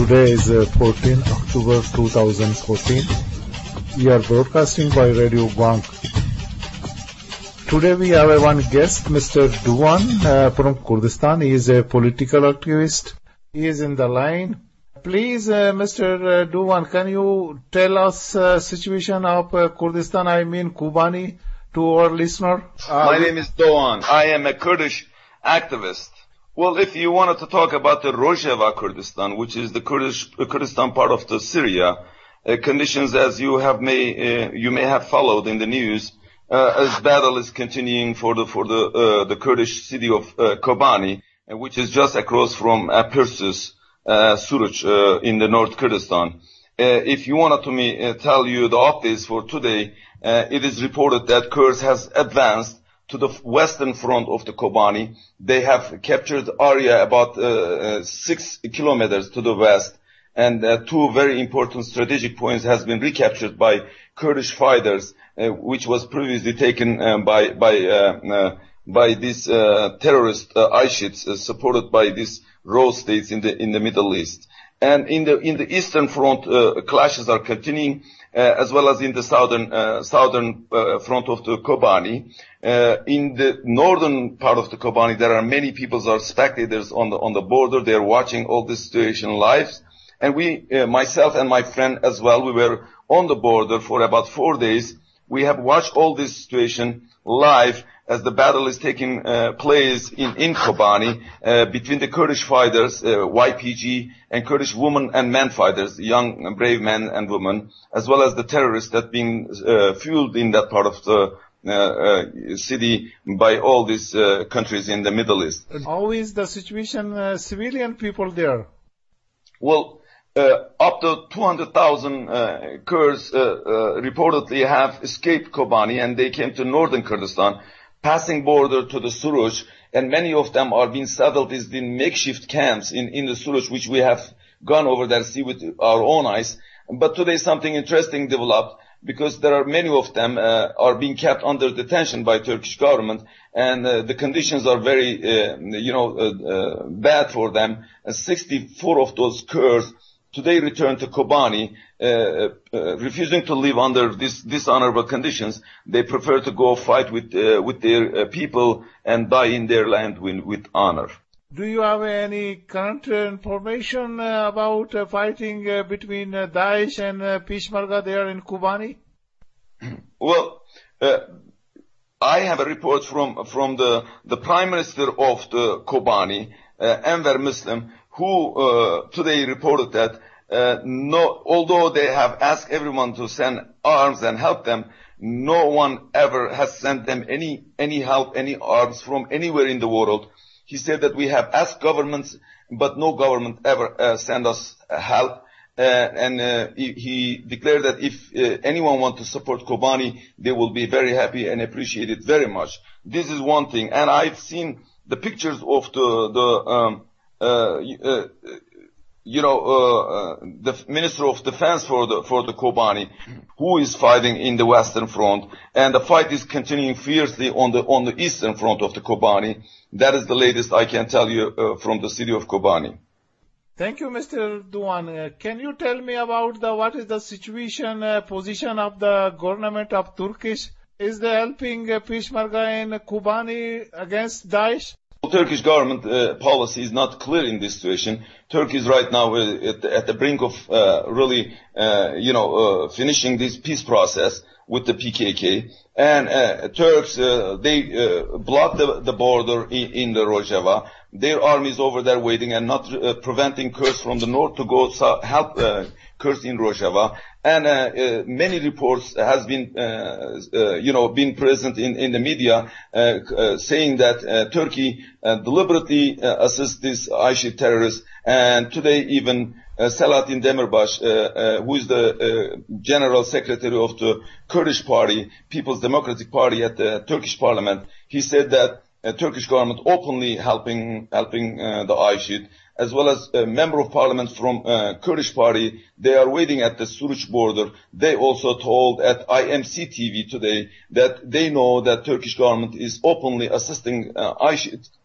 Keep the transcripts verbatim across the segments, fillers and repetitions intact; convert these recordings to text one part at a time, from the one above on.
Today is uh, fourteenth October two thousand fourteen. We are broadcasting by Radio Guang. Today we have a one guest, Mister Duan uh, from Kurdistan. He is a political activist. He is in the line. Please, uh, Mister Duan, can you tell us the uh, situation of uh, Kurdistan, I mean Kobani, to our listener? Uh, My name is Doğan. I am a Kurdish activist. Well, if you wanted to talk about the Rojava Kurdistan, which is the Kurdish uh, Kurdistan part of the Syria, uh, conditions as you have may uh, you may have followed in the news, uh, as battle is continuing for the for the uh, the Kurdish city of uh, Kobani, uh, which is just across from uh, Persis, uh, Suruc, uh, in the North Kurdistan. Uh, if you wanted to me uh, tell you the updates for today, uh, it is reported that Kurds has advanced to the western front of the Kobani. They have captured area about uh, uh, six kilometers to the west, and uh, two very important strategic points has been recaptured by Kurdish fighters, uh, which was previously taken uh, by by uh, uh, by these uh, terrorist uh, ISIS, uh, supported by these rogue states in the in the Middle East. And in the in the eastern front, uh, clashes are continuing, uh, as well as in the southern uh, southern uh, front of the Kobani. Uh, in the northern part of the Kobani, there are many people who are spectators on the on the border. They are watching all this situation live, and we, uh, myself and my friend as well, we were on the border for about four days. We have watched all this situation live as the battle is taking uh, place in, in Kobani uh, between the Kurdish fighters, uh, Y P G, and Kurdish women and men fighters, young brave men and women, as well as the terrorists that being uh, fueled in that part of the uh, uh, city by all these uh, countries in the Middle East. How is the situation, uh, civilian people there? Well, Uh, up to two hundred thousand uh, Kurds uh, uh, reportedly have escaped Kobani, and they came to northern Kurdistan, passing border to the Suruc, and many of them are being settled in makeshift camps in, in the Suruc, which we have gone over there, see with our own eyes. But today something interesting developed, because there are many of them uh, are being kept under detention by Turkish government, and uh, the conditions are very, uh, you know, uh, uh, bad for them. And sixty-four of those Kurds today returned to Kobani, uh, uh, refusing to live under these dishonorable conditions. They prefer to go fight with uh, with their uh, people and die in their land with, with honor. Do you have any current information uh, about uh, fighting uh, between uh, Daesh and uh, Peshmerga there in Kobani? Well, uh, I have a report from from the the Prime Minister of the Kobani, uh, Enver Muslim, who uh, today reported that uh, no, although they have asked everyone to send arms and help them, no one ever has sent them any any help, any arms from anywhere in the world. He said that we have asked governments, but no government ever uh, sent us help. Uh, and uh, he, he declared that if uh, anyone wants to support Kobani, they will be very happy and appreciate it very much. This is one thing. And I've seen the pictures of the the um, Uh, uh, you know, uh, uh, the Minister of Defense for the for the Kobani, who is fighting in the Western Front, and the fight is continuing fiercely on the on the Eastern Front of the Kobani. That is the latest I can tell you uh, from the city of Kobani. Thank you, Mister Duan. Uh, can you tell me about the what is the situation, uh, position of the government of Turkish? Is they helping uh, Peshmerga in Kobani against Daesh? Turkish government uh, policy is not clear in this situation. Turkey is right now uh, at, the, at the brink of uh, really, uh, you know, uh, finishing this peace process with the P K K. And uh, Turks, uh, they uh, blocked the, the border in, in the Rojava. Their army is over there waiting and not uh, preventing Kurds from the north to go so help uh, Kurds in Rojava. And uh, uh, many reports has been, uh, uh, you know, been present in, in the media uh, uh, saying that uh, Turkey uh, deliberately uh, assists these ISIS terrorists. And today even uh, Selahattin Demirbaş, uh, uh, who is the uh, general secretary of the Kurdish party, People's Democratic Party at the Turkish parliament, he said that uh, Turkish government openly helping helping uh, the ISIS, as well as a member of parliament from uh, Kurdish party. They are waiting at the Suruc border. They also told at I M C T V today that they know that Turkish government is openly assisting uh, ISIS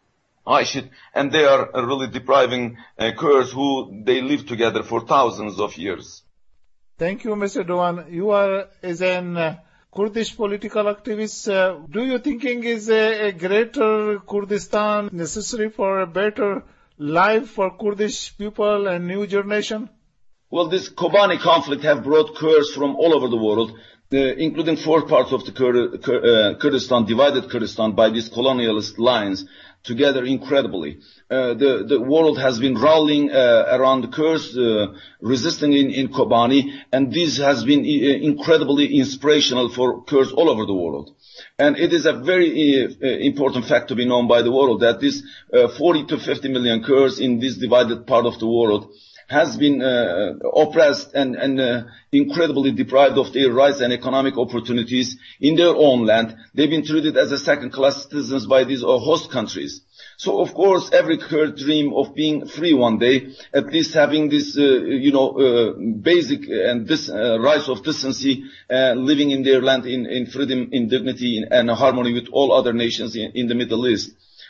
ISHID, and they are really depriving uh, Kurds who they live together for thousands of years. Thank you, Mister Douan. You are as an uh, Kurdish political activist. Uh, do you thinking is a, a greater Kurdistan necessary for a better life for Kurdish people and new generation? Well, this Kobani conflict have brought Kurds from all over the world, uh, including four parts of the Kur- Kur- uh, Kurdistan, divided Kurdistan by these colonialist lines, together incredibly. Uh, the, the world has been rallying uh, around the Kurds, uh, resisting in, in Kobani, and this has been uh, incredibly inspirational for Kurds all over the world. And it is a very uh, important fact to be known by the world that this uh, forty to fifty million Kurds in this divided part of the world has been uh, oppressed and, and uh, incredibly deprived of their rights and economic opportunities in their own land. They've been treated as a second-class citizens by these uh, host countries. So, of course, every Kurd dream of being free one day, at least having this, uh, you know, uh, basic and this uh, rights of decency, uh, living in their land in, in freedom, in dignity, in, and harmony with all other nations in, in the Middle East.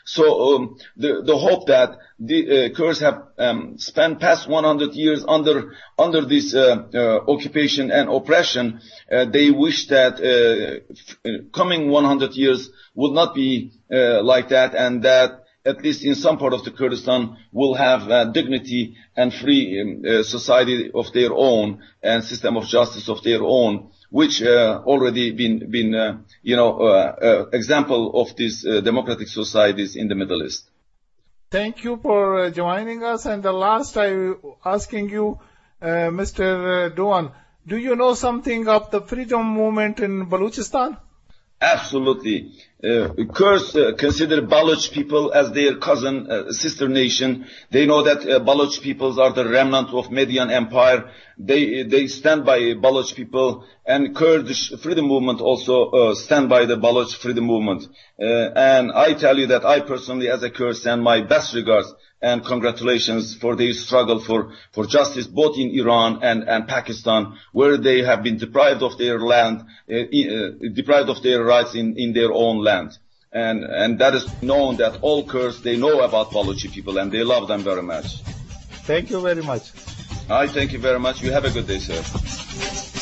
So um, the the hope that the uh, Kurds have um, spent past one hundred years under under this uh, uh, occupation and oppression, uh, they wish that uh, f- coming one hundred years would not be uh, like that, and that at least in some part of the Kurdistan will have uh, dignity and free um, uh, society of their own and system of justice of their own, which uh, already been been uh, you know uh, uh, example of these uh, democratic societies in the Middle East. Thank you for uh, joining us. And the last I asking you, uh, Mister Douan, do you know something of the freedom movement in Balochistan? Absolutely. Uh, Kurds uh, consider Baloch people as their cousin, uh, sister nation. They know that uh, Baloch peoples are the remnant of Median Empire. They they stand by Baloch people, and Kurdish freedom movement also uh, stand by the Baloch freedom movement. Uh, and I tell you that I personally, as a Kurd, send my best regards and congratulations for their struggle for, for justice, both in Iran and, and Pakistan, where they have been deprived of their land, uh, uh, deprived of their rights in, in their own land. And, and that is known that all Kurds, they know about Balochi people and they love them very much. Thank you very much. I thank you very much. You have a good day, sir.